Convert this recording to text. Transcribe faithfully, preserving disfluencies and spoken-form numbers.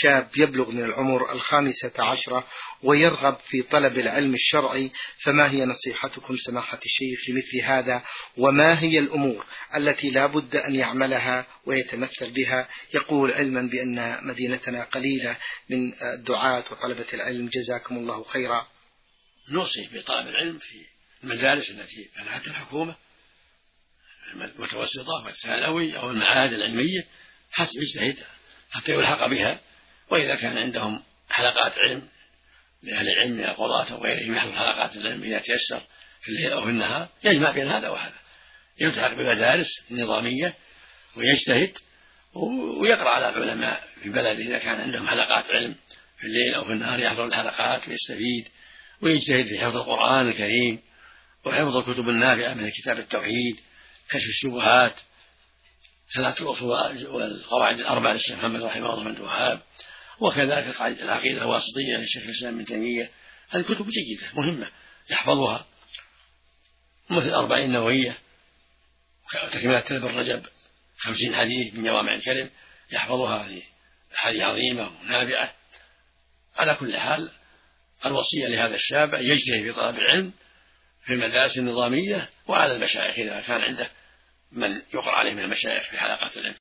شاب يبلغ من العمر الخامسة عشرة ويرغب في طلب العلم الشرعي، فما هي نصيحتكم سماحة الشيخ لمثل هذا؟ وما هي الأمور التي لا بد أن يعملها ويتمثل بها؟ يقول علما بأن مدينتنا قليلة من الدعاة وطلبة العلم، جزاكم الله خيرا. نوصي بطلب العلم في المدارس التي منحتها الحكومة المتوسطة والثانوي أو المعاهد العلمية حسب اجتهد حتى يلحق بها، وإذا كان عندهم حلقات علم لأهل العلم من القضاة أو غيرهم يحضر حلقات العلم إذا تيسر في الليل أو في النهار، يجمع بين هذا وهذا، يلتحق بالمدارس النظامية ويجتهد ويقرأ على العلماء في بلده إذا كان عندهم حلقات علم في الليل أو في النهار، يحضر الحلقات ويستفيد ويجتهد في حفظ القرآن الكريم وحفظ الكتب النافعة من كتاب التوحيد، كشف الشبهات، ثلاث الأصول والقواعد الأربع للشيخ محمد رحمه الله بن الوهاب، وكذلك العقيدة الواسطية للشيخ الإسلام ابن تيمية. هذه كتب جيدة مهمة يحفظها، مثل الأربعين النووية وتكملة ابن رجب خمسين حديث من جوامع الكلم يحفظها، هذه حديث عظيمة ونافعة. على كل حال الوصية لهذا الشاب أن يجتهد في طلب العلم في المدارس النظامية وعلى المشايخ إذا كان عنده من يقرأ عليه من المشايخ في حلقات العلم.